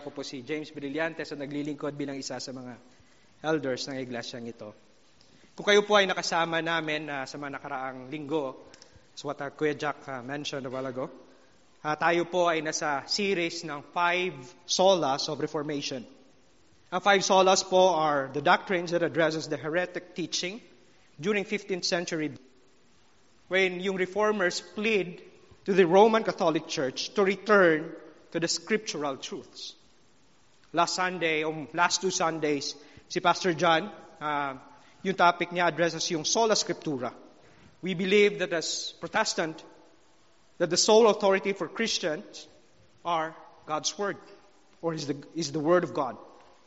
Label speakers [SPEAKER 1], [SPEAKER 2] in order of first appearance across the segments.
[SPEAKER 1] Ako po si James Brillantes at naglilingkod bilang isa sa mga elders ng iglesyang ito. Kung kayo po ay nakasama namin sa mga nakaraang linggo, as what Kuya Jack mentioned a while ago, tayo po ay nasa series ng 5 solas of Reformation. Ang 5 solas po are the doctrines that addresses the heretic teaching during 15th century when yung reformers plead to the Roman Catholic Church to return to the scriptural truths. Last 2 Sundays, si Pastor John, yung topic niya addresses yung sola scriptura. We believe that as Protestant, that the sole authority for Christians are God's Word, or is the Word of God.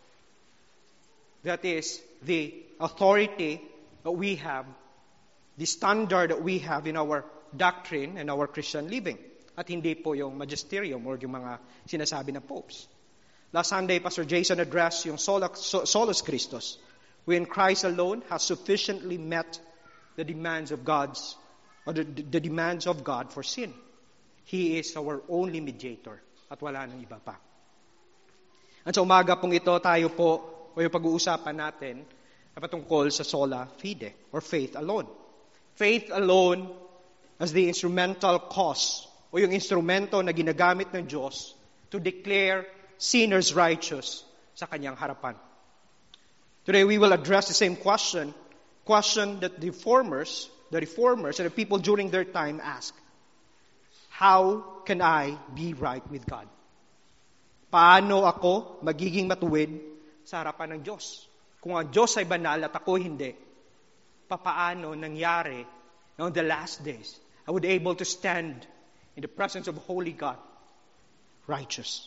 [SPEAKER 1] That is the authority that we have, the standard that we have in our doctrine and our Christian living. At hindi po yung magisterium or yung mga sinasabi ng popes. Last Sunday, Pastor Jason addressed yung solus Christus, when Christ alone has sufficiently met the demands of the demands of God for sin. He is our only mediator at wala nang iba pa. At sa umaga pong ito, tayo po, o yung pag-uusapan natin, na patungkol sa sola fide, or faith alone. Faith alone as the instrumental cause, o yung instrumento na ginagamit ng Diyos to declare sinners righteous sa kanyang harapan. Today we will address the same question that the reformers and the people during their time asked. How can I be right with God? Paano ako magiging matuwid sa harapan ng Diyos? Kung ang Diyos ay banal at ako hindi, papaano nangyari on the last days I would be able to stand in the presence of holy God, righteous?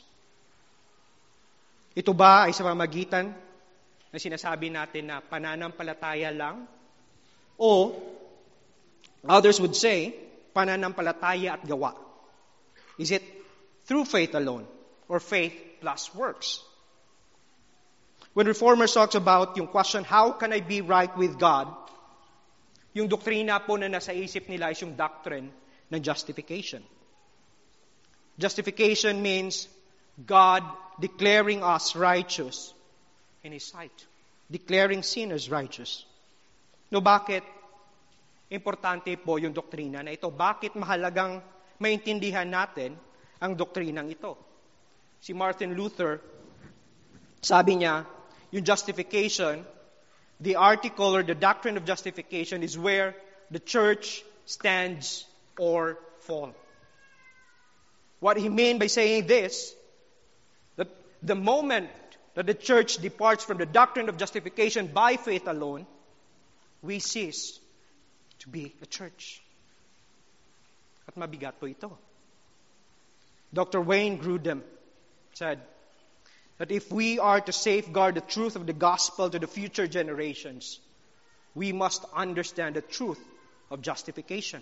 [SPEAKER 1] Ito ba ay sa pamamagitan na sinasabi natin na pananampalataya lang? O, others would say, pananampalataya at gawa. Is it through faith alone or faith plus works? When Reformers talks about yung question, how can I be right with God? Yung doktrina po na nasa isip nila is yung doctrine ng justification. Justification means God declaring us righteous in His sight. Declaring sinners righteous. No, bakit importante po yung doktrina na ito? Bakit mahalagang maintindihan natin ang doktrinang ito? Si Martin Luther, sabi niya, yung justification, the article or the doctrine of justification is where the church stands or falls. What he meant by saying this, that the moment that the church departs from the doctrine of justification by faith alone, we cease to be a church. At mabigat po ito. Dr. Wayne Grudem said that if we are to safeguard the truth of the gospel to the future generations, we must understand the truth of justification.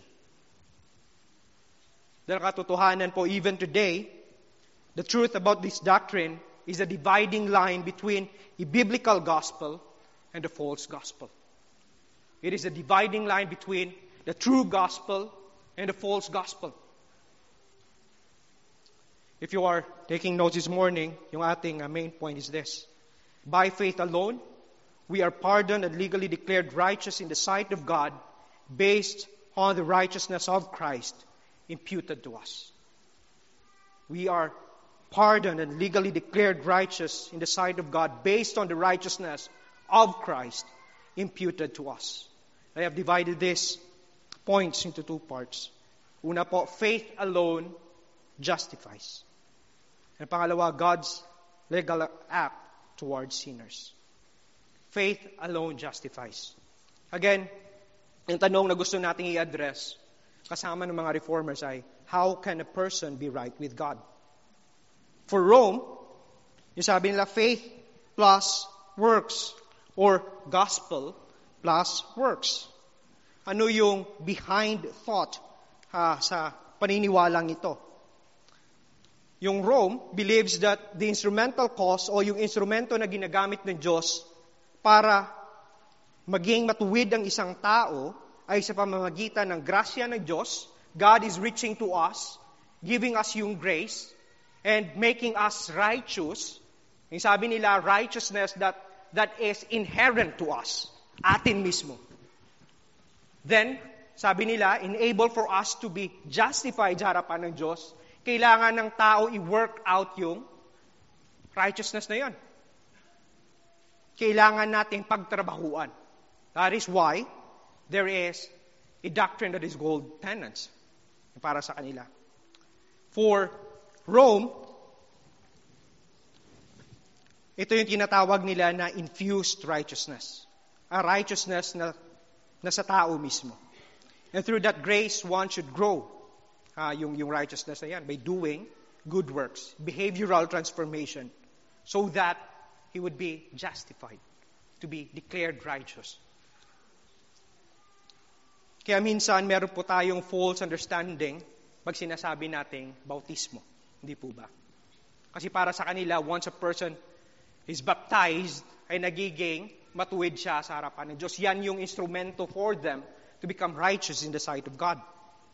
[SPEAKER 1] Dahil katotohanan po, even today, the truth about this doctrine is a dividing line between a biblical gospel and a false gospel. It is a dividing line between the true gospel and the false gospel. If you are taking notes this morning, yung ating main point is this. By faith alone, we are pardoned and legally declared righteous in the sight of God based on the righteousness of Christ imputed to us. We are pardoned and legally declared righteous in the sight of God based on the righteousness of Christ imputed to us. I have divided these points into 2 parts. Una po, faith alone justifies. And pangalawa, God's legal act towards sinners. Faith alone justifies. Again, yung tanong na gusto nating i-address kasama ng mga reformers ay, how can a person be right with God? For Rome, yung sabi nila, faith plus works or gospel plus works. Ano yung behind thought sa paniniwalang ito? Yung Rome believes that the instrumental cause o yung instrumento na ginagamit ng Diyos para maging matuwid ang isang tao ay sa pamamagitan ng grasya ng Diyos. God is reaching to us, giving us yung grace, and making us righteous. Yung sabi nila, righteousness that is inherent to us. Atin mismo. Then, sabi nila, enable for us to be justified sa harapan ng Diyos, kailangan ng tao i-work out yung righteousness na yon. Kailangan nating pagtrabahuan. That is why there is a doctrine that is called penance para sa kanila. For Rome, ito yung tinatawag nila na infused righteousness. A righteousness na sa tao mismo. And through that grace, one should grow yung righteousness na yan by doing good works, behavioral transformation, so that he would be justified, to be declared righteous. Kaya minsan, meron po tayong false understanding pag sinasabi nating bautismo. Hindi po ba? Kasi para sa kanila, once a person is baptized, ay nagiging matuwid siya sa harapan ng Diyos. Yan yung instrumento for them to become righteous in the sight of God.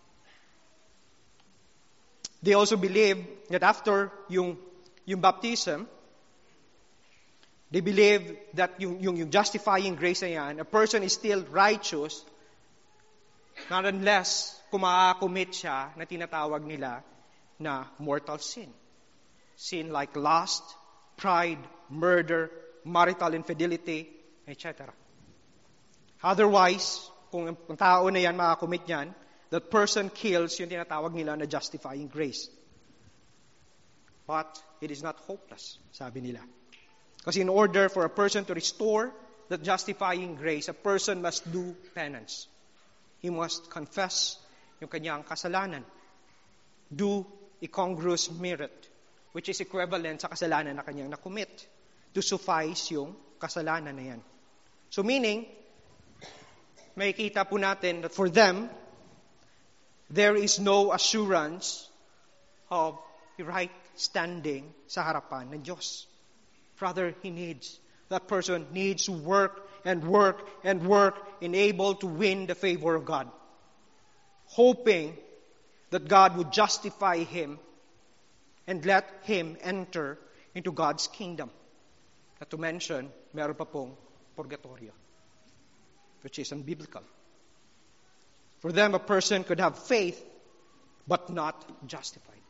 [SPEAKER 1] They also believe that after yung baptism, they believe that yung justifying grace na yan, a person is still righteous not unless kung makakommit siya na tinatawag nila na mortal sin. Sin like lust, pride, murder, marital infidelity, etc. Otherwise, kung ang tao na yan makakommit yan, that person kills yung tinatawag nila na justifying grace. But it is not hopeless, sabi nila. Kasi in order for a person to restore that justifying grace, a person must do penance. He must confess yung kanyang kasalanan. Do a congruous merit, which is equivalent sa kasalanan na kanyang nakumit, to suffice yung kasalanan na yan. So meaning, makikita po natin that for them, there is no assurance of right standing sa harapan ng Diyos. Rather, that person needs to work and work and work and able to win the favor of God. Hoping that God would justify him and let him enter into God's kingdom. Not to mention, meron pa pong purgatorio, which is unbiblical. For them, a person could have faith, but not justified.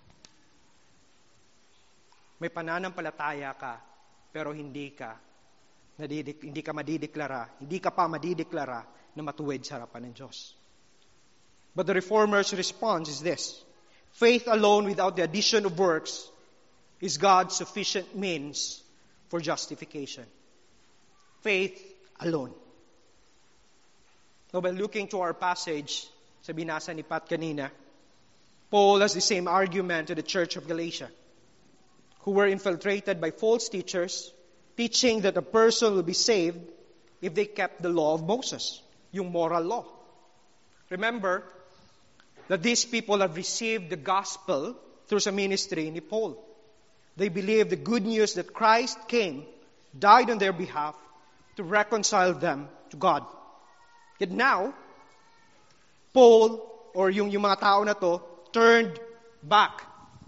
[SPEAKER 1] May pananampalataya ka, pero hindi ka pa madideklara na matuwid sa harapan ng Diyos. But the Reformers' response is this: faith alone without the addition of works is God's sufficient means for justification. Faith alone. Now, by looking to our passage, sa binasa ni Pat kanina, Paul has the same argument to the church of Galatia, who were infiltrated by false teachers, teaching that a person will be saved if they kept the law of Moses, yung moral law. Remember that these people have received the gospel through sa ministry ni Paul. They believe the good news that Christ came, died on their behalf to reconcile them to God. Yet now, Paul, or yung mga tao na to, turned back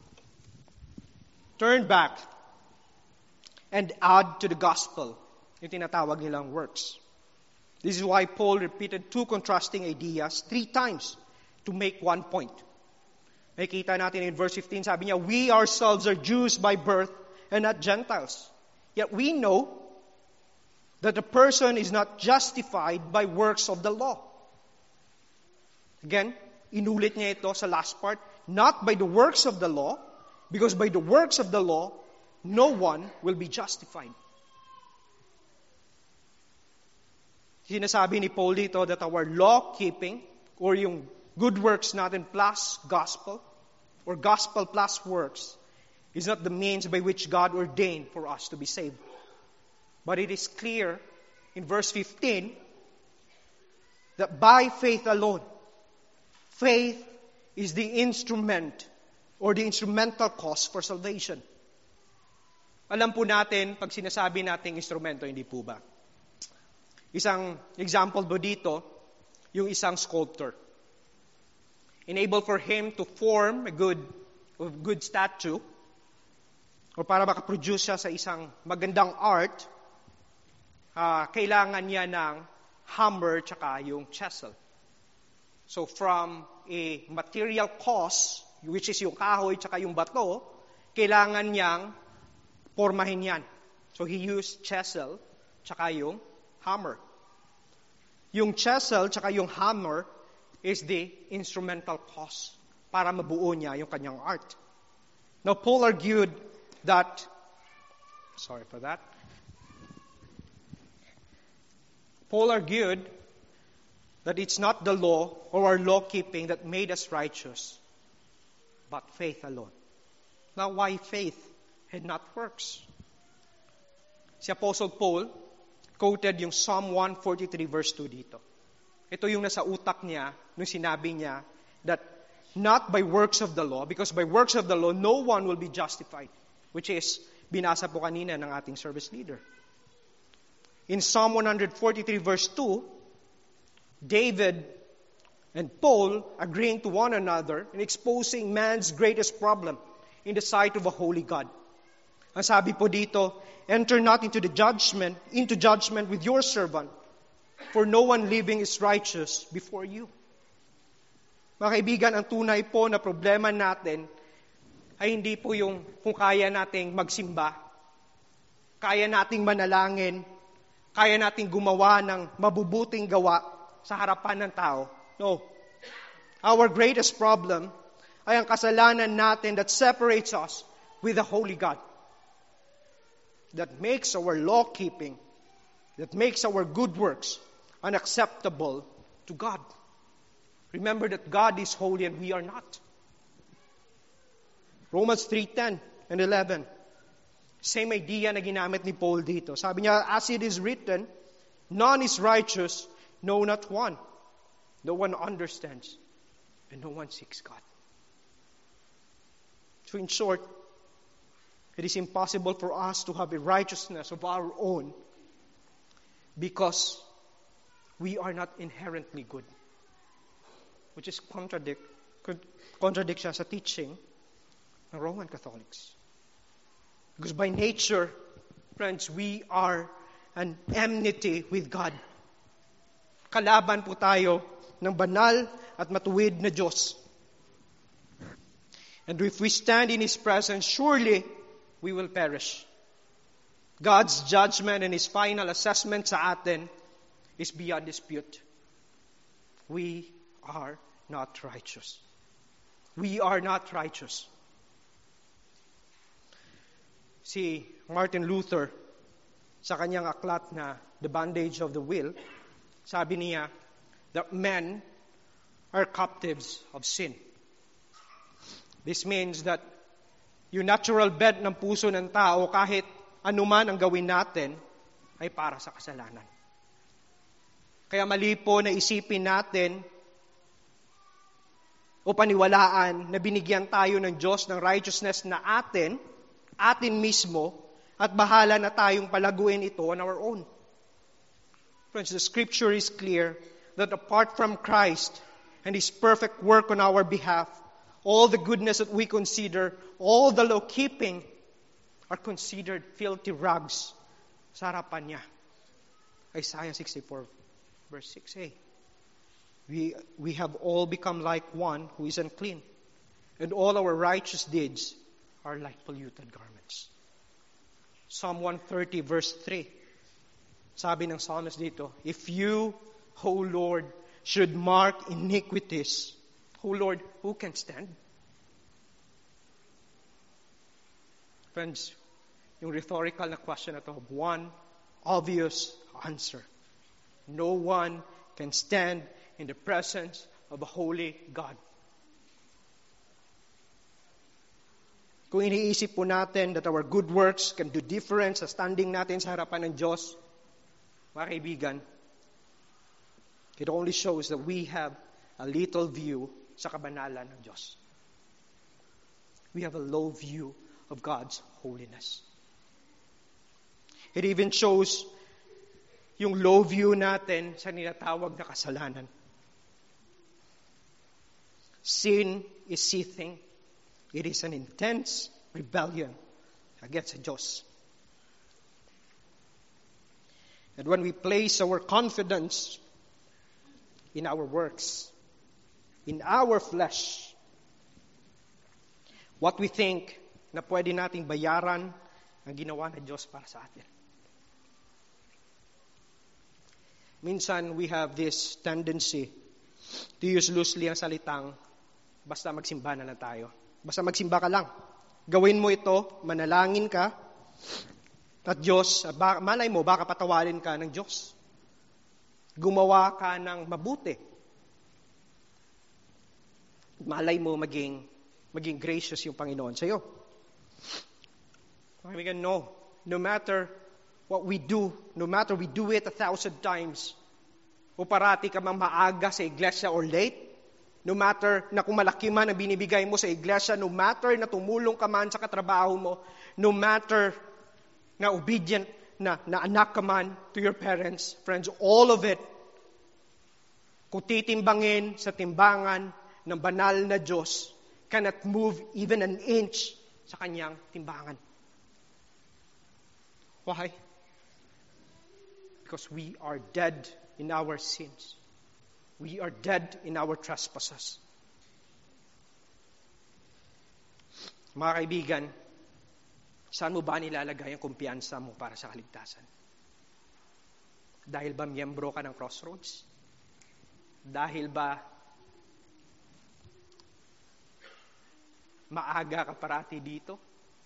[SPEAKER 1] and add to the gospel yung tinatawag nilang works. This is why Paul repeated two contrasting ideas 3 times to make one point. Nakikita natin in verse 15, sabi niya, we ourselves are Jews by birth and not Gentiles. Yet we know that a person is not justified by works of the law. Again, inulit niya ito sa last part, not by the works of the law, because by the works of the law, no one will be justified. Sinasabi ni Paul dito that our law-keeping, or yung good works natin plus gospel, or gospel plus works, is not the means by which God ordained for us to be saved. But it is clear in verse 15 that by faith alone, faith is the instrument or the instrumental cause for salvation. Alam po natin, pag sinasabi nating instrumento, hindi po ba? Isang example po dito, yung isang sculptor. Enable for him to form a good statue, o para makaproduce siya sa isang magandang art, kailangan niya ng hammer tsaka yung chisel. So from a material cost, which is yung kahoy tsaka yung bato, kailangan niyang pormahin yan. So he used chisel tsaka yung hammer. Yung chisel tsaka yung hammer is the instrumental cost para mabuo niya yung kanyang art. Now Paul argued that, Paul argued that it's not the law or our law-keeping that made us righteous, but faith alone. Now, why faith and not works? Si Apostle Paul quoted yung Psalm 143 verse 2 dito. Ito yung nasa utak niya nung sinabi niya that not by works of the law, because by works of the law, no one will be justified, which is binasa po kanina ng ating service leader. In Psalm 143 verse 2, David and Paul agreeing to one another in exposing man's greatest problem in the sight of a holy God. Ang sabi po dito, enter not into judgment with your servant, for no one living is righteous before you. Mga kaibigan, ang tunay po na problema natin ay hindi po yung kung kaya nating magsimba, kaya nating manalangin, kaya nating gumawa ng mabubuting gawa sa harapan ng tao. No. Our greatest problem ay ang kasalanan natin that separates us with the holy God. That makes our law-keeping, that makes our good works unacceptable to God. Remember that God is holy and we are not. Romans 3:10 and 11. Same idea na ginamit ni Paul dito. Sabi niya, as it is written, none is righteous, no, not one. No one understands, and no one seeks God. So in short, it is impossible for us to have a righteousness of our own because we are not inherently good. Which is contradict siya sa teaching ng Roman Catholics. Because by nature, friends, we are an enmity with God. Kalaban po tayo ng banal at matuwid na Diyos. And if we stand in His presence, surely we will perish. God's judgment and His final assessment sa atin is beyond dispute. We are not righteous. We are not righteous. Si Martin Luther, sa kanyang aklat na The Bondage of the Will, sabi niya that men are captives of sin. This means that yung natural bent ng puso ng tao, kahit anuman ang gawin natin, ay para sa kasalanan. Kaya mali po na isipin natin o paniwalaan na binigyan tayo ng Diyos ng righteousness na atin mismo, at bahala na tayong palaguin ito on our own. Friends, the Scripture is clear that apart from Christ and His perfect work on our behalf, all the goodness that we consider, all the law-keeping, are considered filthy rags sa harapan niya. Isaiah 64, verse 6a. We have all become like one who is unclean, and all our righteous deeds are like polluted garments. Psalm 130, verse 3. Sabi ng psalmist dito, if you, O Lord, should mark iniquities, O Lord, who can stand? Friends, yung rhetorical na question na to, one obvious answer. No one can stand in the presence of a holy God. Kung iniisip po natin that our good works can do difference sa standing natin sa harapan ng Diyos, mga kaibigan, it only shows that we have a little view sa kabanalan ng Diyos. We have a low view of God's holiness. It even shows yung low view natin sa ninatawag na kasalanan. Sin is seething. It is an intense rebellion against sa Diyos. And when we place our confidence in our works, in our flesh, what we think na pwede nating bayaran ang ginawa ng Diyos para sa atin. Minsan, we have this tendency to use loosely ang salitang basta magsimba na lang tayo. Basta magsimba ka lang. Gawin mo ito, manalangin ka, at Diyos, malay mo, baka patawarin ka ng Diyos. Gumawa ka ng mabuti. Malay mo maging gracious yung Panginoon sa iyo. No matter what we do, no matter we do it 1,000 times, o parati ka mang maaga sa iglesia or late, no matter na kung malaki man ang binibigay mo sa iglesia, no matter na tumulong ka man sa katrabaho mo, no matter na obedient na anak ka man to your parents, friends, all of it, kung titimbangin sa timbangan ng banal na Diyos, cannot move even an inch sa kanyang timbangan. Why? Because we are dead in our sins. We are dead in our trespasses. Mga kaibigan, saan mo ba nilalagay ang kumpiyansa mo para sa kaligtasan? Dahil ba miyembro ka ng Crossroads? Dahil ba maaga ka parati dito?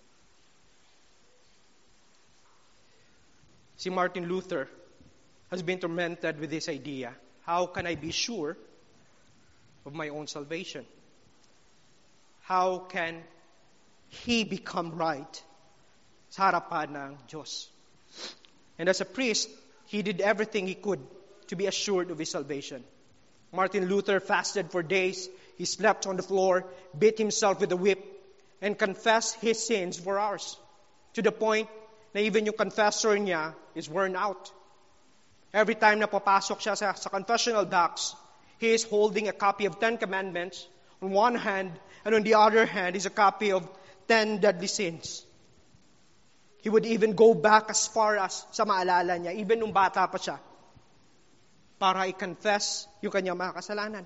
[SPEAKER 1] Si Martin Luther has been tormented with this idea. How can I be sure of my own salvation? How can he become right sa harapan ng Diyos? And as a priest, he did everything he could to be assured of his salvation. Martin Luther fasted for days. He slept on the floor, beat himself with a whip, and confessed his sins for hours. To the point na even yung confessor niya is worn out. Every time na papasok siya sa confessional box, he is holding a copy of 10 Commandments on one hand, and on the other hand is a copy of 10 deadly sins. He would even go back as far as sa maalala niya, even nung bata pa siya, para i-confess yung kanyang mga kasalanan.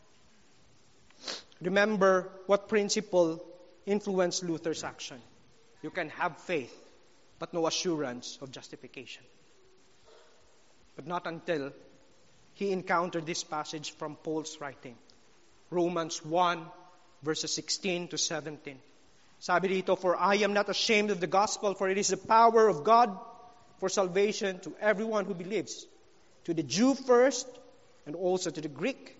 [SPEAKER 1] Remember what principle influenced Luther's action. You can have faith, but no assurance of justification. But not until he encountered this passage from Paul's writing. Romans 1, verses 16 to 17. Sabi dito, "For I am not ashamed of the gospel, for it is the power of God for salvation to everyone who believes, to the Jew first, and also to the Greek.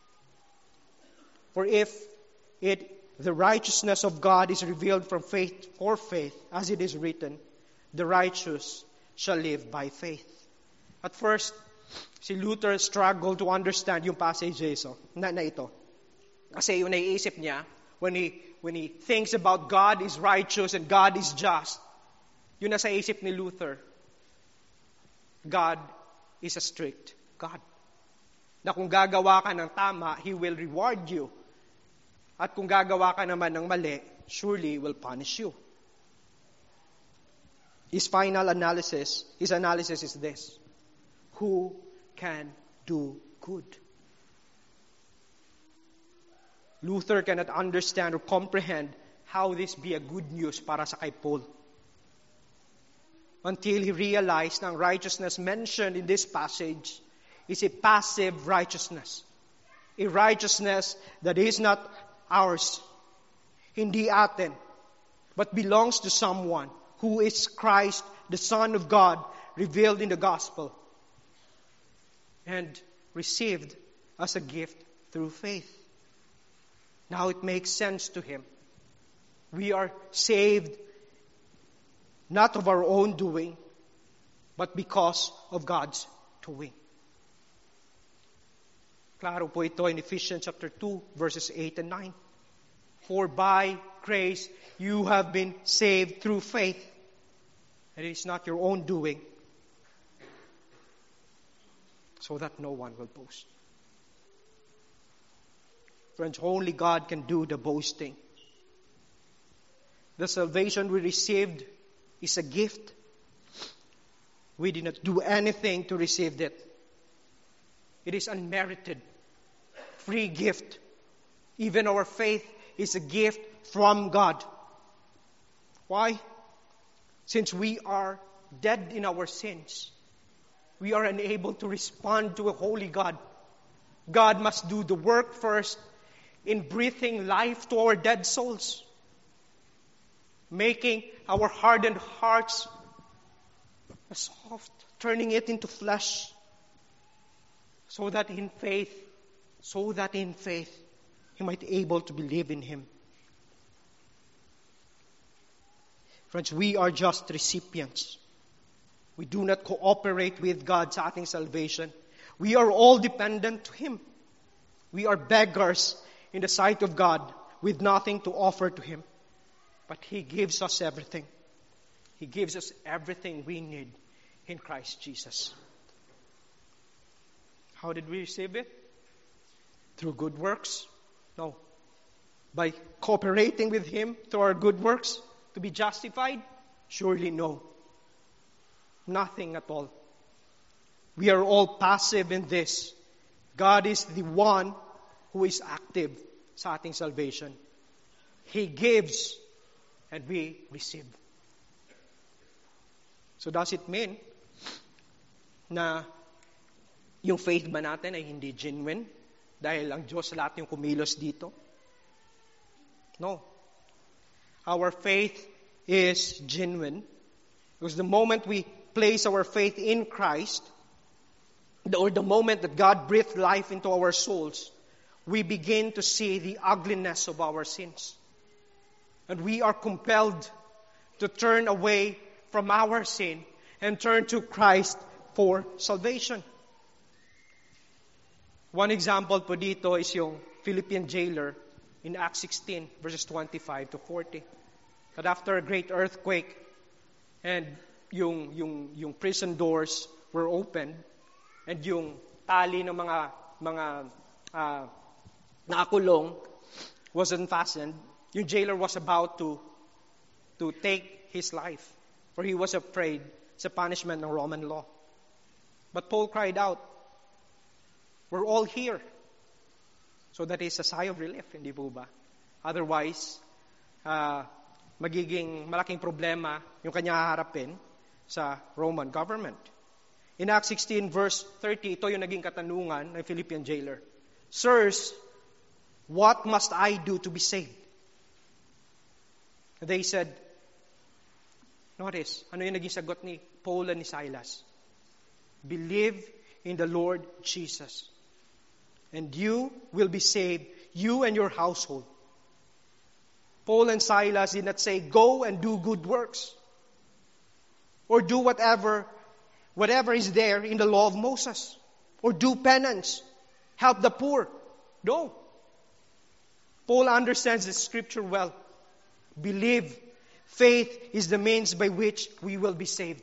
[SPEAKER 1] For if the righteousness of God is revealed from faith for faith, as it is written, the righteous shall live by faith." At first, si Luther struggled to understand yung passage na ito. Kasi yung naiisip niya, when he thinks about God is righteous and God is just, yun nasa isip ni Luther, God is a strict God. Na kung gagawa ka ng tama, He will reward you. At kung gagawa ka naman ng mali, surely will punish you. His analysis is this: who can do good? Luther cannot understand or comprehend how this be a good news para sa kay Paul, until he realized na ang righteousness mentioned in this passage is a passive righteousness. A righteousness that is not ours, hindi atin, but belongs to someone who is Christ, the Son of God, revealed in the gospel, and received as a gift through faith. Now it makes sense to him. We are saved not of our own doing, but because of God's doing. Klaro po ito in Ephesians chapter 2, verses 8 and 9. For by grace you have been saved through faith, and it is not your own doing, so that no one will boast. Friends, only God can do the boasting. The salvation we received is a gift. We did not do anything to receive it. It is unmerited, free gift. Even our faith is a gift from God. Why? Since we are dead in our sins, we are unable to respond to a holy God. God must do the work first in breathing life to our dead souls, making our hardened hearts soft, turning it into flesh, so that in faith, He might be able to believe in Him. Friends, we are just recipients. We do not cooperate with God sa ating salvation. We are all dependent to Him. We are beggars in the sight of God with nothing to offer to Him. But He gives us everything. He gives us everything we need in Christ Jesus. How did we receive it? Through good works? No. By cooperating with Him through our good works to be justified? Surely no. Nothing at all. We are all passive in this. God is the one who is active sa ating salvation. He gives and we receive. So does it mean na yung faith ba natin ay hindi genuine dahil ang Diyos lahat yung kumilos dito? No. Our faith is genuine because the moment we place our faith in Christ, or the moment that God breathed life into our souls, we begin to see the ugliness of our sins. And we are compelled to turn away from our sin and turn to Christ for salvation. One example po dito is yung Philippian jailer in Acts 16, verses 25 to 40. That after a great earthquake and yung prison doors were opened and yung tali ng mga nakakulong was unfastened, yung jailer was about to take his life, for he was afraid sa punishment ng Roman law. But Paul cried out, "We're all here." So that is a sigh of relief, hindi po ba? Otherwise, magiging malaking problema yung kanya haharapin sa Roman government. In Acts 16 verse 30, ito yung naging katanungan ng Philippian jailer. "Sirs, what must I do to be saved?" They said, notice, ano yung naging sagot ni Paul and ni Silas? "Believe in the Lord Jesus, and you will be saved, you and your household." Paul and Silas did not say, "Go and do good works," or do whatever is there in the law of Moses, or do penance, help the poor. No. Paul understands the scripture well. Believe. Faith is the means by which we will be saved.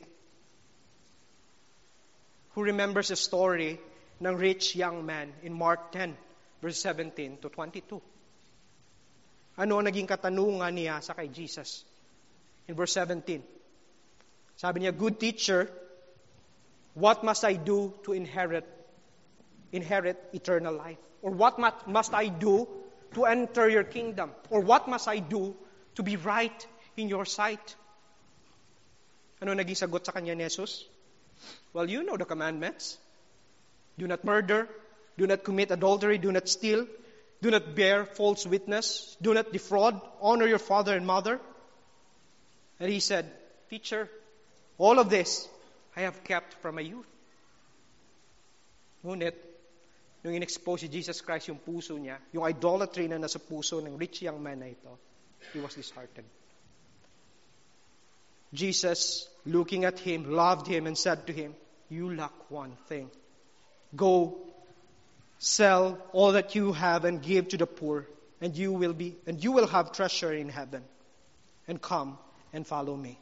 [SPEAKER 1] Who remembers the story ng rich young man in Mark 10, verse 17 to 22? Ano ang naging katanungan niya sa kay Jesus? In verse 17, sabi niya, "Good teacher, what must I do to inherit eternal life? Or what must I do to enter your kingdom? Or what must I do to be right in your sight?" Ano naging sagot sa kanya ni Jesus? "Well, you know the commandments. Do not murder, do not commit adultery, do not steal, do not bear false witness, do not defraud, honor your father and mother." And he said, "Teacher, all of this I have kept from my youth." Ngunit, nung in-expose si Jesus Christ yung puso niya, yung idolatry na nasa puso ng rich young man na ito, he was disheartened. Jesus, looking at him, loved him and said to him, "You lack one thing. Go, sell all that you have and give to the poor, and you will have treasure in heaven. And come and follow me."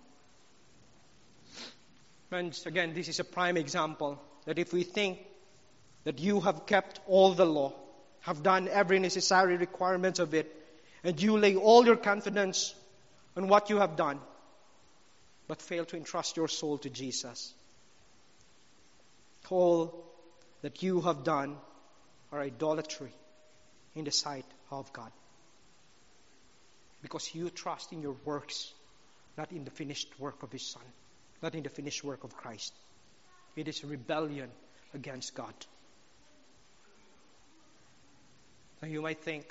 [SPEAKER 1] Friends, again, this is a prime example that if we think that you have kept all the law, have done every necessary requirements of it, and you lay all your confidence on what you have done, but fail to entrust your soul to Jesus, all that you have done are idolatry in the sight of God. Because you trust in your works, not in the finished work of His Son, not in the finished work of Christ. It is rebellion against God. Now you might think,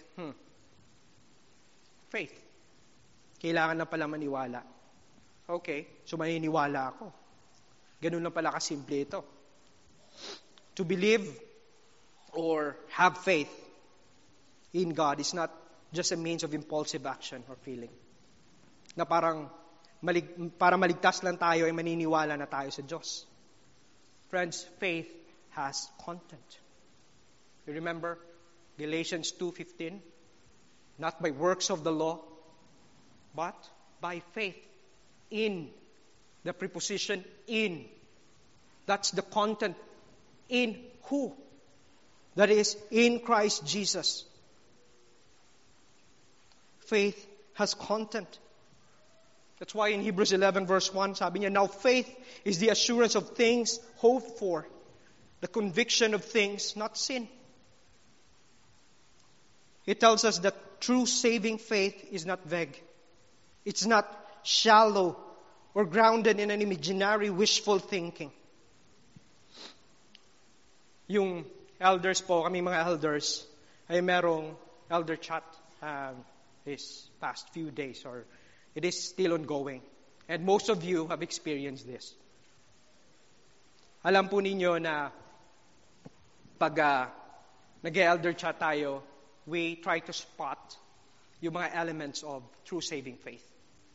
[SPEAKER 1] faith. Kailangan na pala maniwala. Okay, so maniniwala ako. Ganun lang pala kasimple ito. To believe or have faith in God is not just a means of impulsive action or feeling. Na parang para maligtas lang tayo ay maniniwala na tayo sa Diyos. Friends, faith has content. You remember Galatians 2:15? Not by works of the law, but by faith in. The preposition in. That's the content. In who? That is, in Christ Jesus. Faith has content. That's why in Hebrews 11 verse 1, sabi niya, now faith is the assurance of things hoped for, the conviction of things not seen. It tells us that true saving faith is not vague. It's not shallow or grounded in an imaginary wishful thinking. Yung elders po, kami mga elders, ay merong elder chat this past few days, or it is still ongoing. And most of you have experienced this. Alam po ninyo na pag nag-elder chat tayo, we try to spot yung mga elements of true saving faith.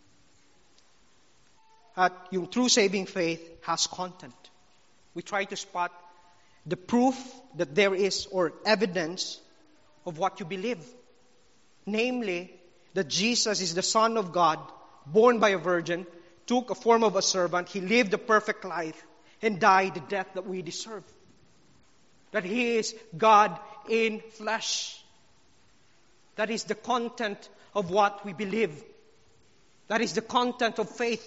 [SPEAKER 1] At yung true saving faith has content. We try to spot the proof that there is, or evidence of what you believe. Namely, that Jesus is the Son of God, born by a virgin, took a form of a servant, He lived a perfect life, and died the death that we deserve. That He is God in flesh. That is the content of what we believe. That is the content of faith.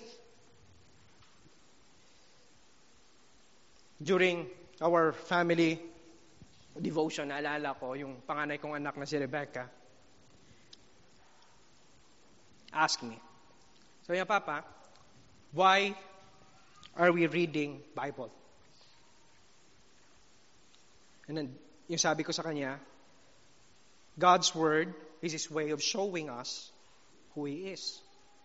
[SPEAKER 1] During our family devotion, naalala ko yung panganay kong anak na si Rebecca, asked me, so yeah, Papa, why are we reading Bible? And then, yung sabi ko sa kanya, God's Word is His way of showing us who He is.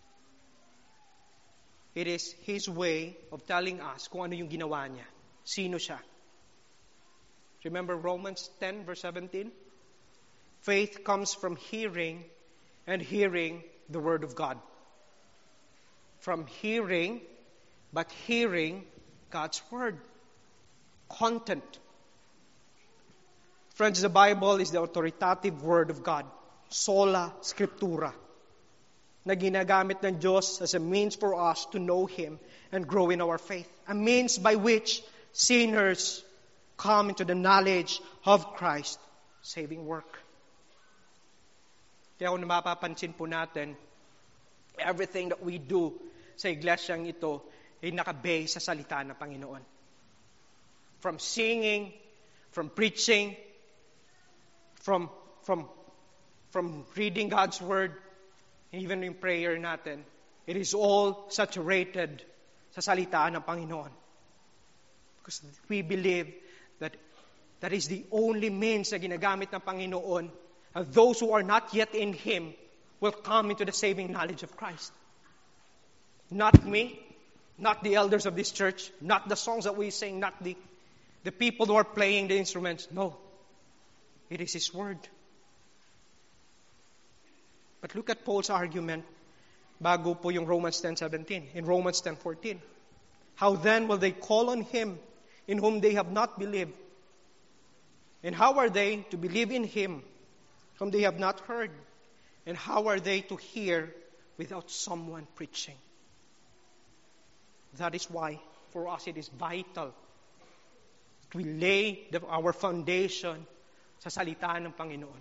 [SPEAKER 1] It is His way of telling us kung ano yung ginawa niya. Sino siya? Remember Romans 10 verse 17? Faith comes from hearing, and hearing the Word of God. From hearing, but hearing God's Word. Content. Friends, the Bible is the authoritative Word of God. Sola Scriptura. Na ginagamit ng Diyos as a means for us to know Him and grow in our faith. A means by which sinners come into the knowledge of Christ's saving work. Kaya kung mapapansin po natin, everything that we do sa iglesyang ito ay nakabase sa salita ng Panginoon. From singing, from preaching, from reading God's Word, even in prayer natin, it is all saturated sa salita ng Panginoon. Because we believe that that is the only means na ginagamit ng Panginoon, and those who are not yet in Him will come into the saving knowledge of Christ. Not me, not the elders of this church, not the songs that we sing, not the people who are playing the instruments. No. It is His Word. But look at Paul's argument bago po yung Romans 10:17. In Romans 10:14. How then will they call on Him in whom they have not believed? And how are they to believe in Him whom they have not heard? And how are they to hear without someone preaching? That is why, for us, it is vital that we lay our foundation sa salita ng Panginoon.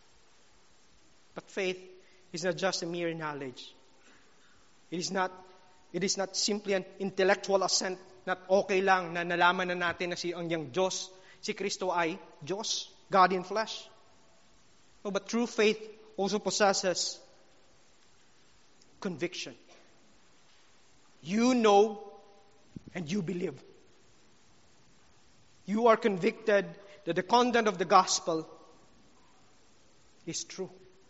[SPEAKER 1] But faith is not just a mere knowledge. It is not It is not simply an intellectual assent na okay lang na nalaman na natin na ang Diyos, si Kristo ay Diyos, God in flesh. No, but true faith also possesses conviction. You know and you believe. You are convicted that the content of the gospel is true.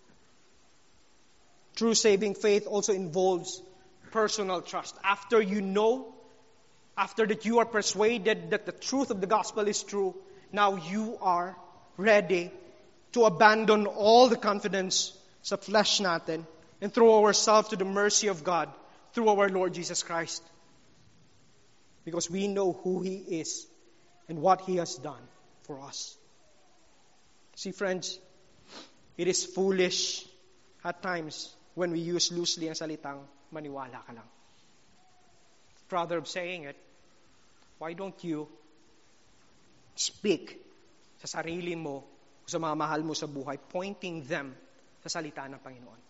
[SPEAKER 1] True saving faith also involves personal trust. After you know, after that you are persuaded that the truth of the gospel is true, now you are ready to abandon all the confidence sa flesh natin and throw ourselves to the mercy of God through our Lord Jesus Christ. Because we know who He is and what He has done for us. See, friends, it is foolish at times when we use loosely ang salitang maniwala ka lang. Rather of saying it, why don't you speak sa sarili mo, sa mga mahal mo sa buhay, pointing them sa salita ng Panginoon.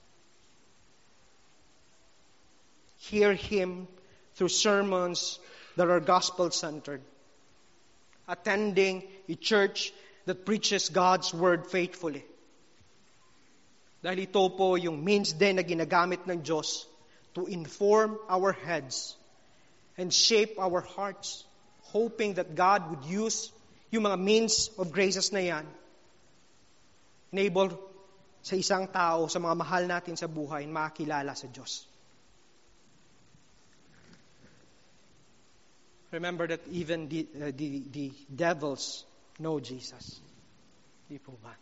[SPEAKER 1] Hear Him through sermons that are gospel-centered. Attending a church that preaches God's Word faithfully. Dahil ito po yung means din na ginagamit ng Diyos to inform our heads and shape our hearts, hoping that God would use yung mga means of graces na yan, enable sa isang tao, sa mga mahal natin sa buhay, makakilala sa Diyos. Remember that even the devils know Jesus. Di po ba?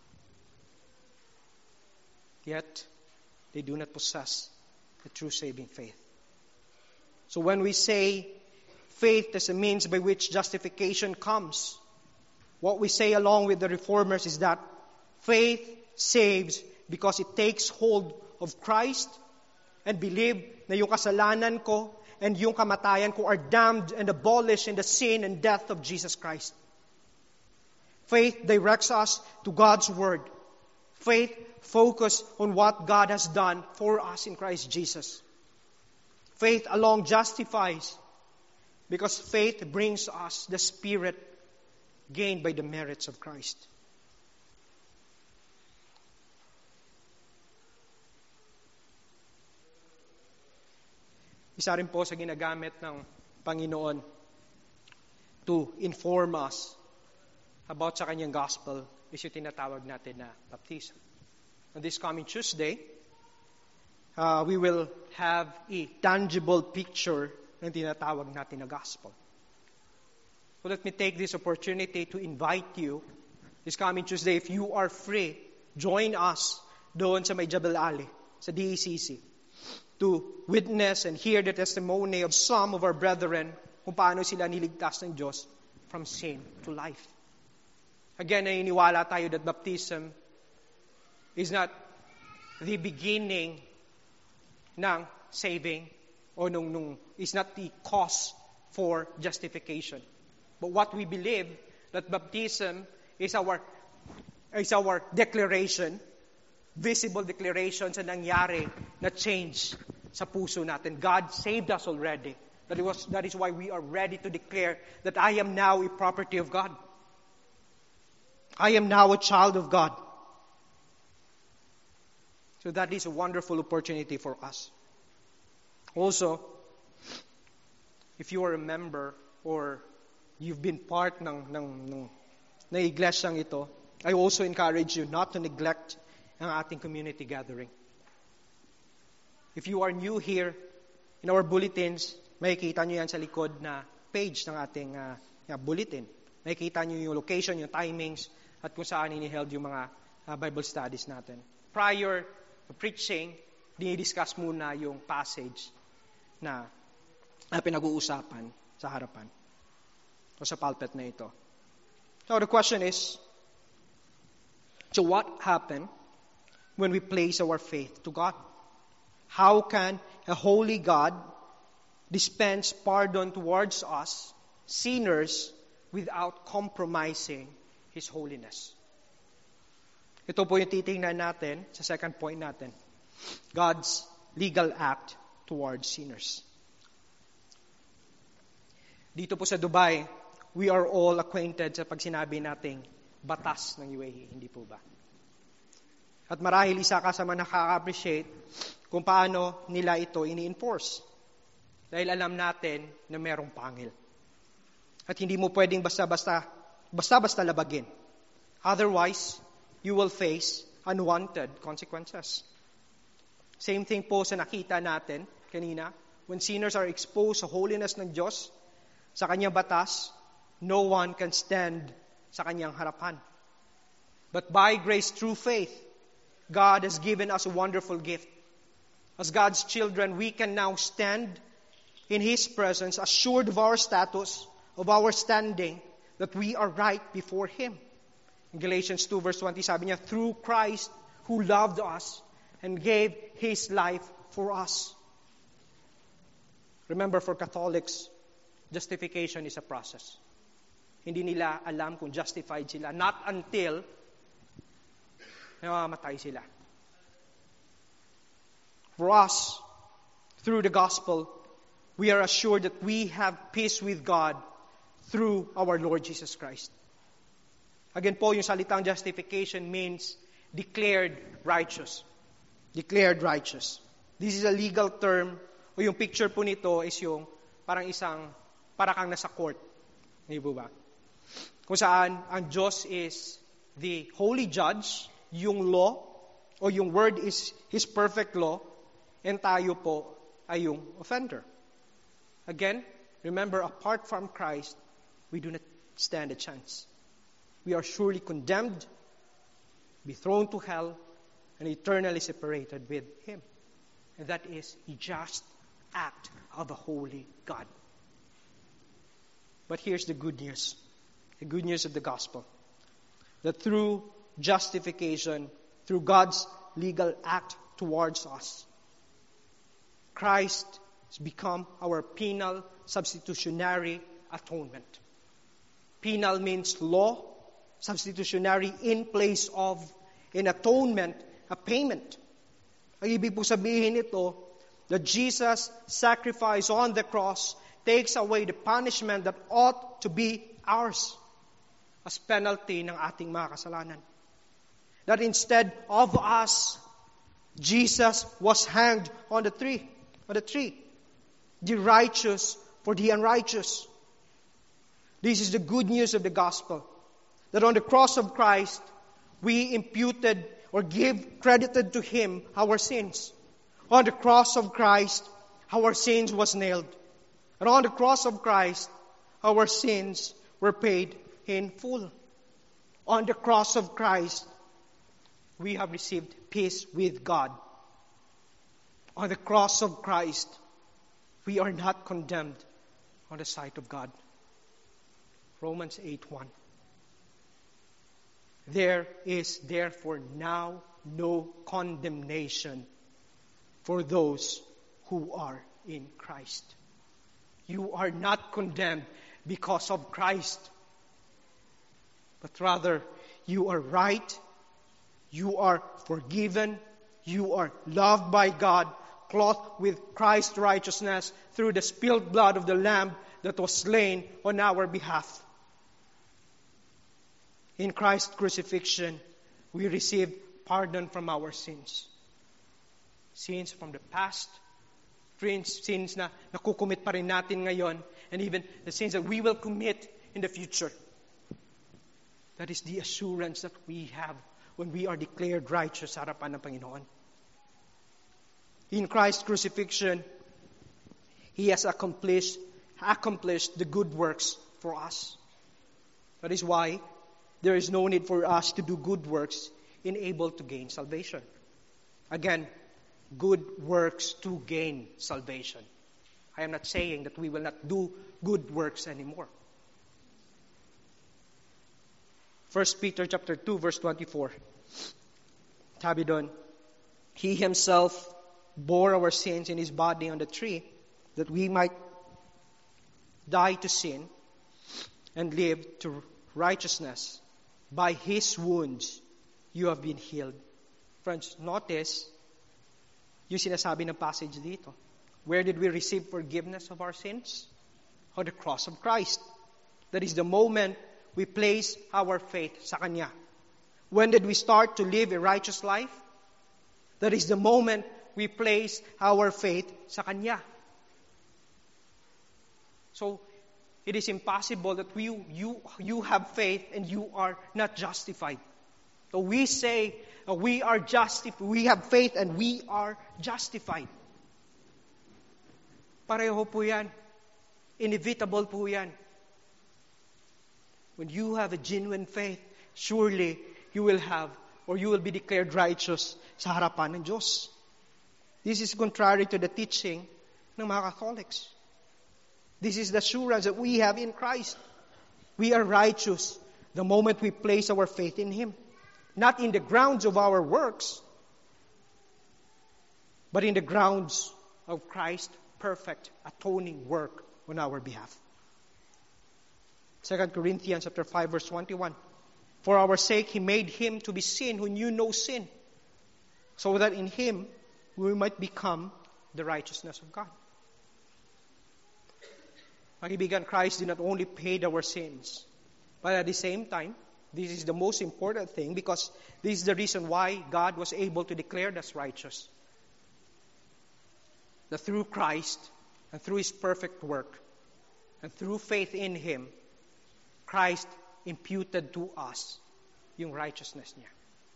[SPEAKER 1] Yet, they do not possess the true saving faith. So when we say faith as a means by which justification comes, what we say along with the reformers is that faith saves because it takes hold of Christ and believe na yung kasalanan ko and yung kamatayan ko are damned and abolished in the sin and death of Jesus Christ. Faith directs us to God's Word. Faith focuses on what God has done for us in Christ Jesus. Faith alone justifies because faith brings us the Spirit gained by the merits of Christ. Isa rin po sa ginagamit ng Panginoon to inform us about sa Kanyang gospel is yung tinatawag natin na baptism. On this coming Tuesday, we will have a tangible picture ng tinatawag natin na gospel. So let me take this opportunity to invite you this coming Tuesday, if you are free, join us doon sa may Jabal Ali, sa DECC, to witness and hear the testimony of some of our brethren kung paano sila niligtas ng Diyos from sin to life. Again, naniniwala tayo that baptism is not the beginning ng saving or is not the cause for justification. But what we believe, that baptism is our declaration, visible declaration sa nangyari na change sa puso natin. God saved us already. That is why we are ready to declare that I am now a property of God. I am now a child of God. So that is a wonderful opportunity for us. Also, if you are a member or you've been part ng iglesyang ito, I also encourage you not to neglect ang ating community gathering. If you are new here, in our bulletins, makikita nyo yan sa likod na page ng ating bulletin. Makikita nyo yung location, yung timings, at kung saan ini-held yung mga Bible studies natin. Prior to preaching, dinidiscuss muna yung passage na pinag-uusapan sa harapan o sa pulpit na ito. So the question is, so what happened when we place our faith to God? How can a holy God dispense pardon towards us, sinners, without compromising His holiness? Ito po yung titingnan natin sa second point natin. God's legal act towards sinners. Dito po sa Dubai, we are all acquainted sa pag sinabi nating batas ng UAE, hindi po ba? At marahil isa ka sa mga nakaka-appreciate kung paano nila ito ini-enforce. Dahil alam natin na merong pangil. At hindi mo pwedeng basta-basta labagin. Otherwise, you will face unwanted consequences. Same thing po sa nakita natin kanina. When sinners are exposed sa holiness ng Diyos, sa kanyang batas, no one can stand sa kanyang harapan. But by grace through faith, God has given us a wonderful gift. As God's children, we can now stand in His presence, assured of our status, of our standing, that we are right before Him. In Galatians 2 verse 20, sabi niya, through Christ who loved us and gave His life for us. Remember, for Catholics, justification is a process. Hindi nila alam kung justified sila, not until namamatay sila. For us, through the gospel, we are assured that we have peace with God through our Lord Jesus Christ. Again po, yung salitang justification means declared righteous. Declared righteous. This is a legal term, o yung picture po nito is yung para kang nasa court. Hindi po ba? Kung saan ang Diyos is the holy judge, yung law, o yung word is His perfect law, and tayo po ay yung offender. Again, remember, apart from Christ, we do not stand a chance. We are surely condemned, be thrown to hell, and eternally separated with Him. And that is a just act of a holy God. But here's the good news. The good news of the gospel. That through justification, through God's legal act towards us, Christ has become our penal substitutionary atonement. Penal means law, substitutionary in place of, in atonement, a payment. Ang ibig po sabihin ito, that Jesus' sacrifice on the cross takes away the punishment that ought to be ours as penalty ng ating mga kasalanan. That instead of us, Jesus was hanged on the tree. The righteous for the unrighteous. This is the good news of the gospel. That on the cross of Christ, we imputed or credited to Him our sins. On the cross of Christ, our sins was nailed. And on the cross of Christ, our sins were paid in full. On the cross of Christ, we have received peace with God. On the cross of Christ, we are not condemned on the sight of God. Romans 8:1. There is therefore now no condemnation for those who are in Christ. You are not condemned because of Christ, but rather you are right, you are forgiven, you are loved by God, clothed with Christ's righteousness through the spilled blood of the Lamb that was slain on our behalf. In Christ's crucifixion, we received pardon from our sins. Sins from the past, sins na nakukumit pa rin natin ngayon, and even the sins that we will commit in the future. That is the assurance that we have when we are declared righteous sa harapan ng Panginoon. In Christ's crucifixion, He has accomplished the good works for us. That is why there is no need for us to do good works in able to gain salvation. Again, good works to gain salvation. I am not saying that we will not do good works anymore. 1 Peter chapter 2 verse 24. Sabi doon, He Himself bore our sins in His body on the tree, that we might die to sin and live to righteousness. By His wounds, you have been healed. Friends, notice yung sinasabi ng passage dito. Where did we receive forgiveness of our sins? on the cross of Christ. That is the moment we place our faith sa Kanya. When did we start to live a righteous life? That is the moment we place our faith sa Kanya. So, it is impossible that you have faith and you are not justified. So we say we are justified. We have faith and we are justified. Pareho po yan. Inevitable po yan. When you have a genuine faith, surely you will have or you will be declared righteous sa harapan ng Diyos. This is contrary to the teaching ng mga Catholics. This is the assurance that we have in Christ. We are righteous the moment we place our faith in Him. Not in the grounds of our works, but in the grounds of Christ's perfect atoning work on our behalf. 2 Corinthians chapter 5, verse 21. For our sake He made Him to be sin who knew no sin, so that in Him we might become the righteousness of God. Kaibigan, Christ did not only pay our sins, but at the same time, this is the most important thing because this is the reason why God was able to declare us righteous. That through Christ and through His perfect work and through faith in Him, Christ imputed to us yung righteousness niya.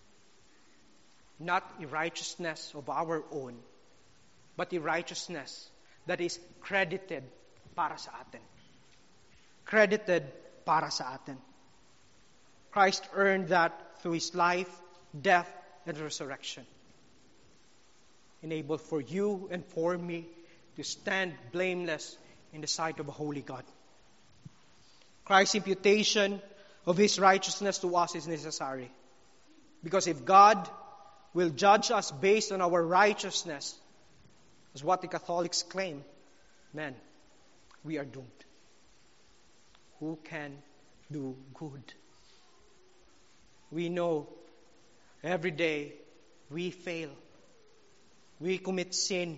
[SPEAKER 1] Not a righteousness of our own, but a righteousness that is credited para sa atin. Credited para sa atin. Christ earned that through His life, death, and resurrection. Enabled for you and for me to stand blameless in the sight of a holy God. Christ's imputation of His righteousness to us is necessary. Because if God will judge us based on our righteousness, as what the Catholics claim, man, we are doomed. Who can do good? We know every day we fail. We commit sin.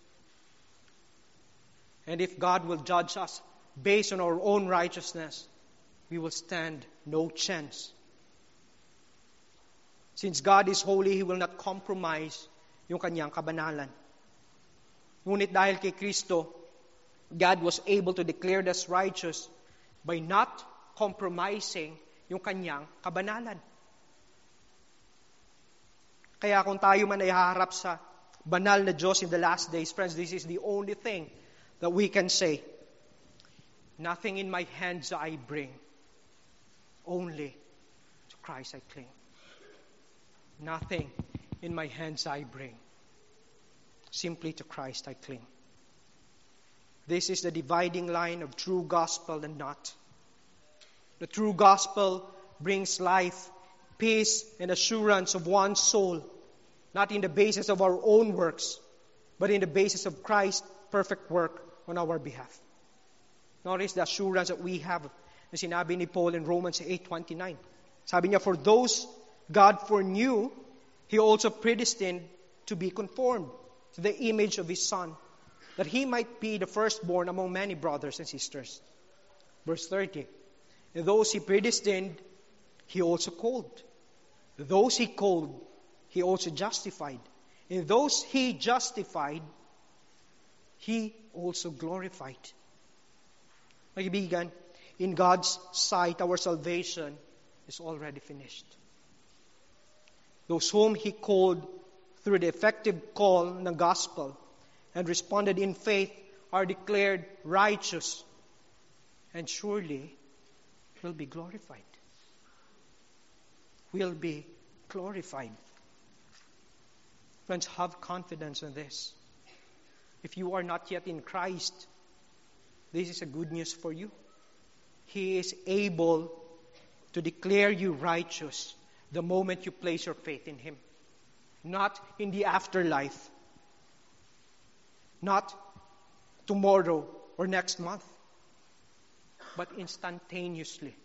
[SPEAKER 1] And if God will judge us based on our own righteousness, we will stand no chance. Since God is holy, He will not compromise yung Kanyang kabanalan. Ngunit dahil kay Kristo, God was able to declare us righteous by not compromising yung Kanyang kabanalan. Kaya kung tayo man ay haharap sa banal na Diyos in the last days, friends, this is the only thing that we can say. Nothing in my hands I bring, only to Christ I cling. Nothing in my hands I bring, simply to Christ I cling. This is the dividing line of true gospel and not. The true gospel brings life, peace, and assurance of one's soul, not in the basis of our own works, but in the basis of Christ's perfect work on our behalf. Notice the assurance that we have na sinabi ni Paul in Romans 8:29. Sabi niya, for those God foreknew, He also predestined to be conformed to the image of His Son, that He might be the firstborn among many brothers and sisters. Verse 30. And those He predestined, He also called. Those He called, He also justified. And those He justified, He also glorified. Kaibigan, in God's sight, our salvation is already finished. Those whom He called through the effective call ng gospel and responded in faith are declared righteous and surely will be glorified. Will be glorified. Friends, have confidence in this. If you are not yet in Christ, this is a good news for you. He is able to declare you righteous the moment you place your faith in Him. Not in the afterlife. Not tomorrow or next month. But instantaneously.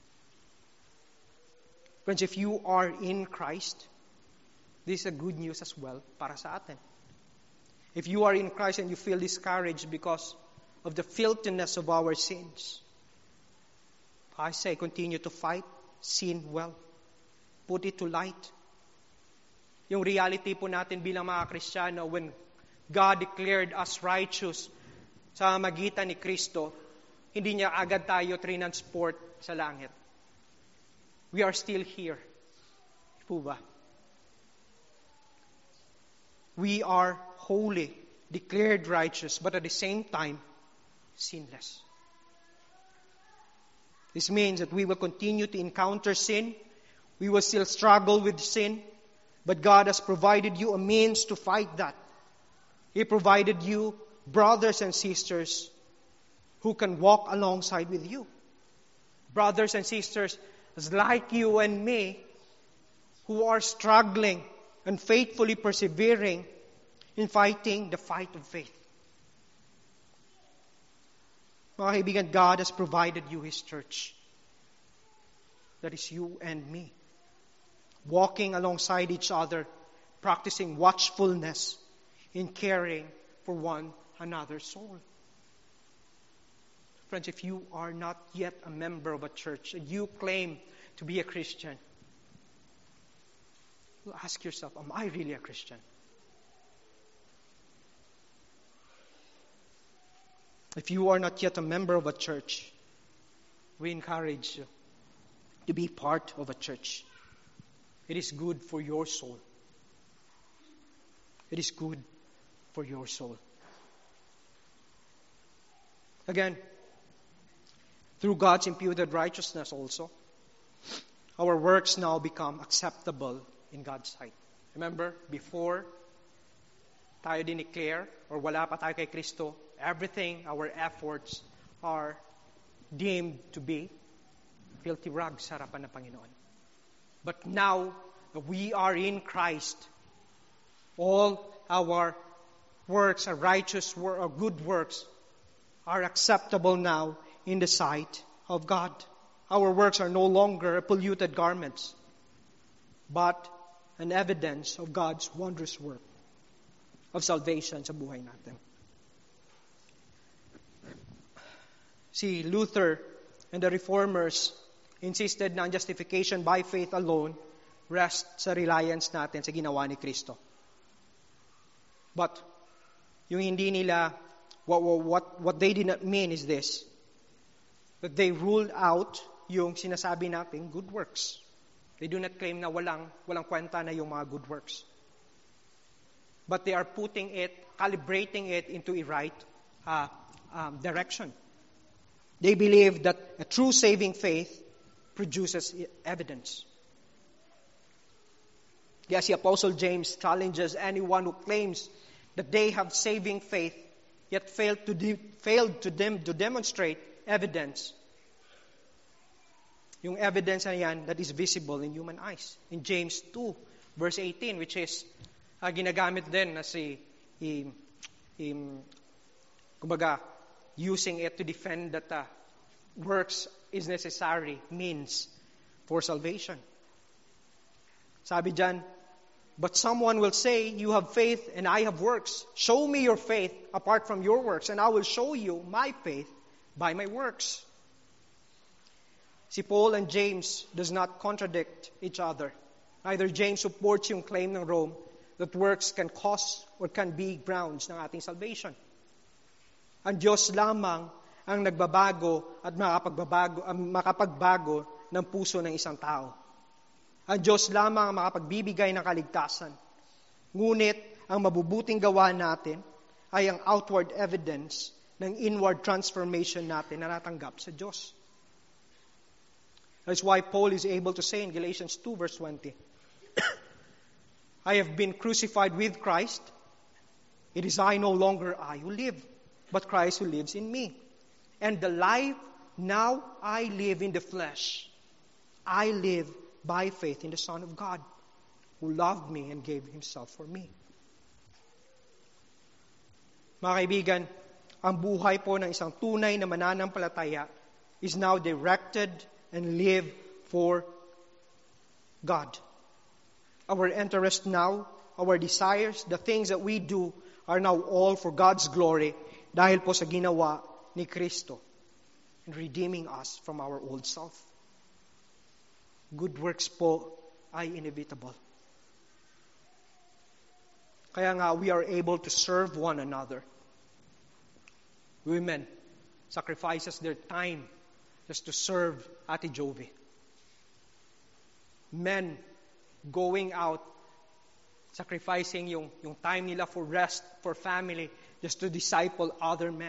[SPEAKER 1] Friends, if you are in Christ, this is a good news as well para sa atin. If you are in Christ and you feel discouraged because of the filthiness of our sins. I say, continue to fight sin well. Put it to light. Yung reality po natin bilang mga Kristiyano, when God declared us righteous sa magitan ni Kristo, hindi niya agad tayo trinansport sa langit. We are still here. Po ba? We are holy, declared righteous, but at the same time, sinless. This means that we will continue to encounter sin. We will still struggle with sin. But God has provided you a means to fight that. He provided you brothers and sisters who can walk alongside with you. Brothers and sisters like you and me who are struggling and faithfully persevering in fighting the fight of faith. Mga kaibigan, God has provided you His church. That is you and me. Walking alongside each other, practicing watchfulness in caring for one another's soul. Friends, if you are not yet a member of a church and you claim to be a Christian, ask yourself, am I really a Christian? If you are not yet a member of a church, we encourage you to be part of a church. It is good for your soul. It is good for your soul. Again, through God's imputed righteousness also, our works now become acceptable in God's sight. Remember, before tayo dineclare or wala pa tayo kay Kristo, everything, our efforts are deemed to be filthy rags sa harapan ng Panginoon. But now that we are in Christ, all our works, our righteous works, our good works, are acceptable now in the sight of God. Our works are no longer polluted garments, but an evidence of God's wondrous work of salvation sa buhay natin. Si Luther and the Reformers insisted na ang justification by faith alone rests sa reliance natin sa ginawa ni Kristo. But yung hindi nila, what they did not mean is this, that they ruled out yung sinasabi natin good works. They do not claim na walang kwenta na yung mga good works. But they are putting it, calibrating it into a right direction. They believe that a true saving faith produces evidence. Yes, the Apostle James challenges anyone who claims that they have saving faith yet failed to demonstrate evidence. Yung evidence na yan that is visible in human eyes. In James 2, verse 18, which is ginagamit din na kumbaga, using it to defend that works is necessary means for salvation. Sabi dyan, but someone will say, you have faith and I have works. Show me your faith apart from your works, and I will show you my faith by my works. Si Paul and James does not contradict each other. Neither James supports yung claim ng Rome that works can cause or can be grounds ng ating salvation. Ang Diyos lamang ang nagbabago at makapagbago ng puso ng isang tao. Ang Diyos lamang ang makapagbibigay ng kaligtasan. Ngunit ang mabubuting gawa natin ay ang outward evidence ng inward transformation natin na natanggap sa Diyos. That's why Paul is able to say in Galatians 2 verse 20, I have been crucified with Christ. It is I no longer I who live, but Christ who lives in me. And the life now I live in the flesh, I live by faith in the Son of God, who loved me and gave Himself for me. Mga kaibigan, ang buhay po ng isang tunay na mananampalataya is now directed and live for God. Our interest now, our desires, the things that we do are now all for God's glory dahil po sa ginawa ni Kristo in redeeming us from our old self. Good works po ay inevitable. Kaya nga, we are able to serve one another. Women sacrifices their time just to serve Ate Jovi. Men going out, sacrificing yung time nila for rest, for family, just to disciple other men.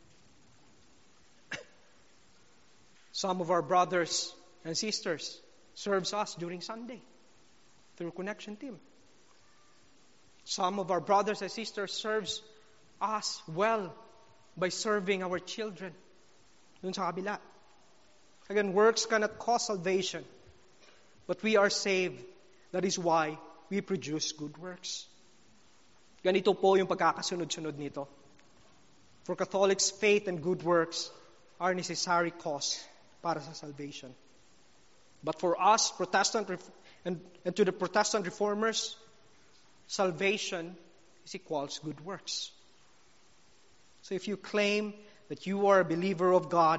[SPEAKER 1] Some of our brothers and sisters serves us during Sunday through Connection Team. Some of our brothers and sisters serves us well by serving our children dun sa kabila. Again, works cannot cause salvation, but we are saved. That is why we produce good works. Ganito po yung pagkakasunod-sunod nito. For Catholics, faith and good works are necessary cause para sa salvation. But for us, Protestant and to the Protestant reformers, salvation is equals good works. So if you claim that you are a believer of God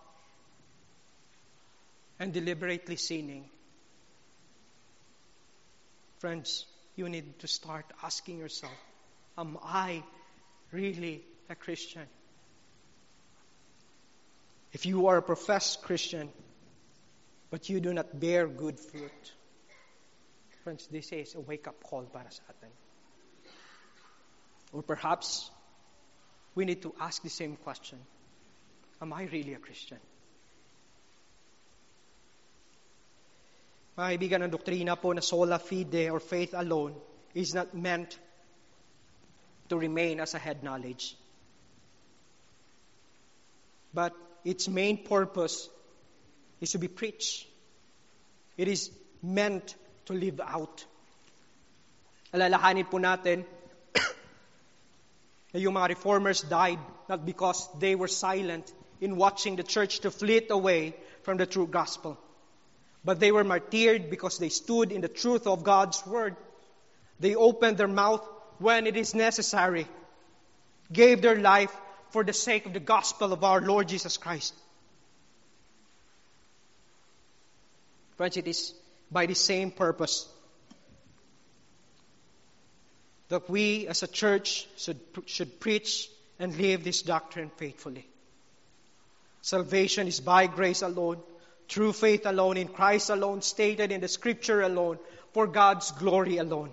[SPEAKER 1] and deliberately sinning, friends, you need to start asking yourself, am I really a Christian? If you are a professed Christian, but you do not bear good fruit, friends, this is a wake-up call para sa atin. Or perhaps, we need to ask the same question. Am I really a Christian? Mga kaibigan, ang doktrina po na sola fide or faith alone is not meant to remain as a head knowledge. But its main purpose is to be preached. It is meant to live out. Alalahanin po natin na yung mga reformers died not because they were silent in watching the church to flit away from the true gospel, but they were martyred because they stood in the truth of God's word. They opened their mouth when it is necessary, gave their life for the sake of the gospel of our Lord Jesus Christ. Friends, it is by the same purpose that we as a church should preach and live this doctrine faithfully. Salvation is by grace alone, through faith alone, in Christ alone, stated in the Scripture alone, for God's glory alone.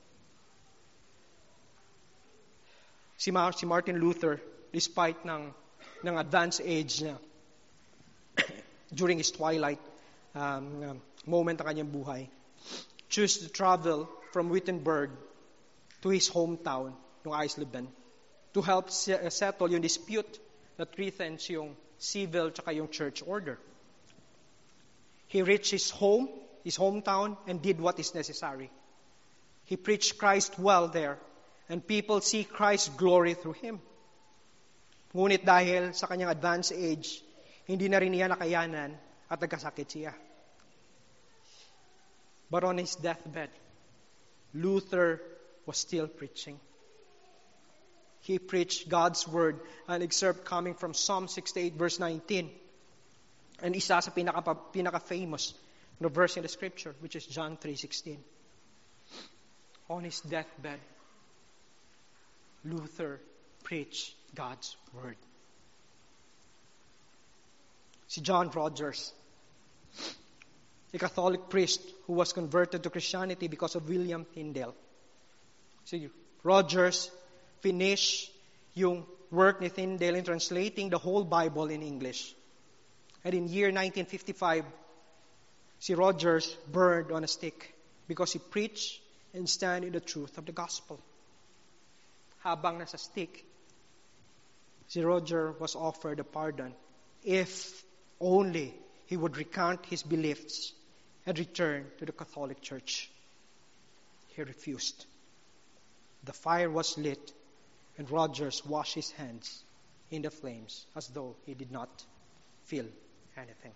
[SPEAKER 1] Si Martin Luther, despite ng advanced age niya, during his twilight moment ng kanyang buhay, chose to travel from Wittenberg to his hometown, ng Eisleben, to help settle yung dispute that threatens yung civil tsaka yung church order. He reached his hometown, and did what is necessary. He preached Christ well there, and people see Christ's glory through him. Ngunit dahil sa kanyang advanced age, hindi na rin niya nakayanan at nagkasakit siya. But on his deathbed, Luther was still preaching. He preached God's word, an excerpt coming from Psalm 68 verse 19. And isa sa pinaka-famous na verse in the scripture, which is John 3:16. On his deathbed, Luther preached God's word. Si John Rogers, a Catholic priest who was converted to Christianity because of William Tyndale. Si Rogers finished yung work ni Tyndale in translating the whole Bible in English. And in year 1955, si Rogers burned on a stake because he preached and stand in the truth of the gospel. Habang nasa stake, si Roger was offered a pardon if only he would recant his beliefs and return to the Catholic Church. He refused. The fire was lit, and Rogers washed his hands in the flames as though he did not feel anything.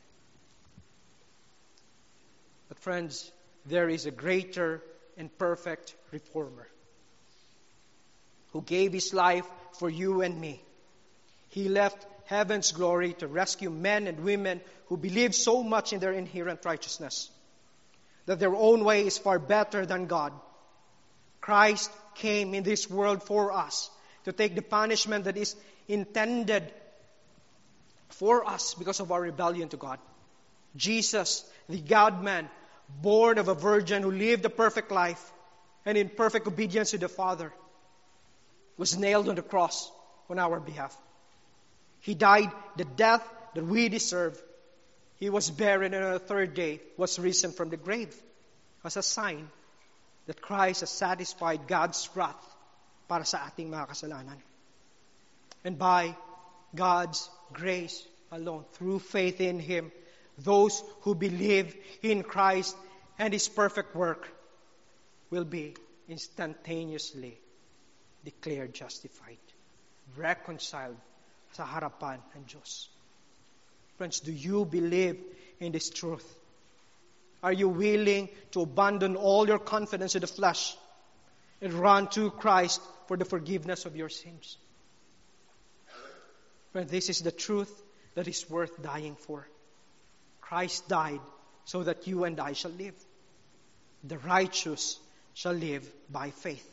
[SPEAKER 1] But friends, there is a greater and perfect reformer who gave his life for you and me. He left heaven's glory to rescue men and women who believe so much in their inherent righteousness, that their own way is far better than God. Christ came in this world for us to take the punishment that is intended for us because of our rebellion to God. Jesus, the God-man, born of a virgin who lived a perfect life and in perfect obedience to the Father, was nailed on the cross on our behalf. He died the death that we deserve. He was buried, and on the third day was risen from the grave as a sign that Christ has satisfied God's wrath para sa ating mga kasalanan. And by God's grace alone, through faith in Him, those who believe in Christ and His perfect work will be instantaneously declared justified, reconciled sa harapan ng Diyos. Friends, do you believe in this truth? Are you willing to abandon all your confidence in the flesh and run to Christ for the forgiveness of your sins? Friends, this is the truth that is worth dying for. Christ died so that you and I shall live. The righteous shall live by faith.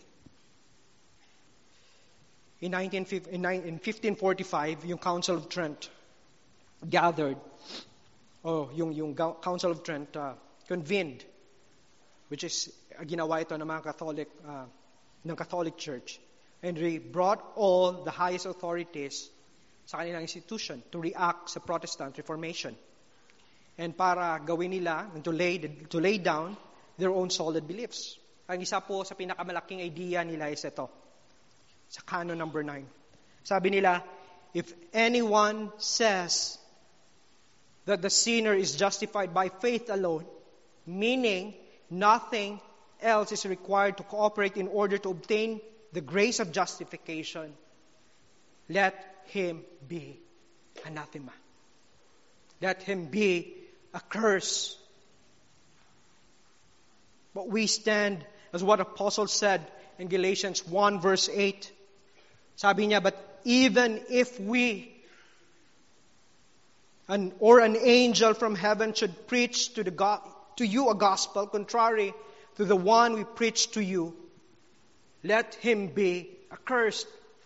[SPEAKER 1] In 1545, yung Council of Trent gathered, yung Council of Trent convened, which is ginawa ito ng mga Catholic, ng Catholic Church, and they brought all the highest authorities sa kanilang institution to react sa Protestant Reformation, and para gawin nila to lay down their own solid beliefs. Ang isa po sa pinakamalaking idea nila is ito, sa Canon number 9. Sabi nila, if anyone says that the sinner is justified by faith alone, meaning nothing else is required to cooperate in order to obtain the grace of justification, let him be anathema. Let him be accursed. But we stand as what Apostle said in Galatians 1 verse 8. Sabi niya, but even if we or an angel from heaven should preach to you a gospel contrary to the one we preach to you, let him be accursed.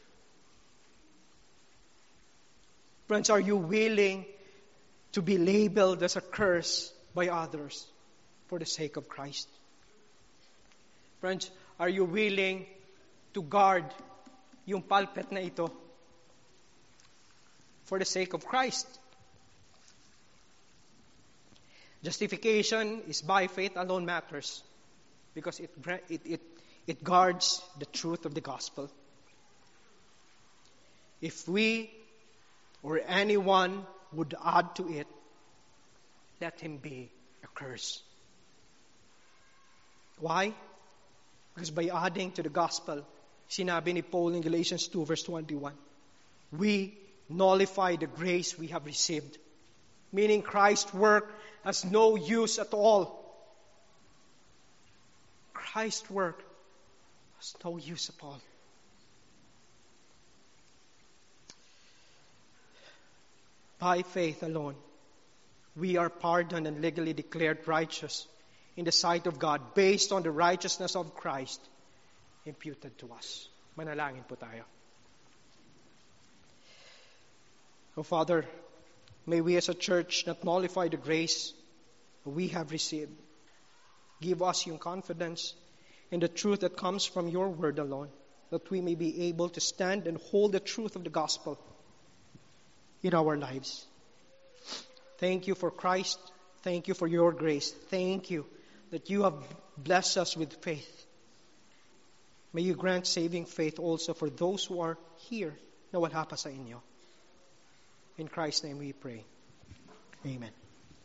[SPEAKER 1] Friends, are you willing to be labeled as a curse by others for the sake of Christ? Friends, are you willing to guard yung pulpit na ito for the sake of Christ? Justification is by faith alone matters because it guards the truth of the gospel. If we or anyone would add to it, let him be accursed. Why? Because by adding to the gospel, sinabi ni Paul in Galatians 2 verse 21, we nullify the grace we have received. Meaning Christ's work has no use at all. Christ's work has no use at all. By faith alone, we are pardoned and legally declared righteous in the sight of God based on the righteousness of Christ imputed to us. Manalangin po tayo. Oh Father, may we as a church not nullify the grace we have received. Give us your confidence in the truth that comes from your word alone, that we may be able to stand and hold the truth of the gospel in our lives. Thank you for Christ. Thank you for your grace. Thank you that you have blessed us with faith. May you grant saving faith also for those who are here na wala pa sa inyo. In Christ's name we pray. Amen.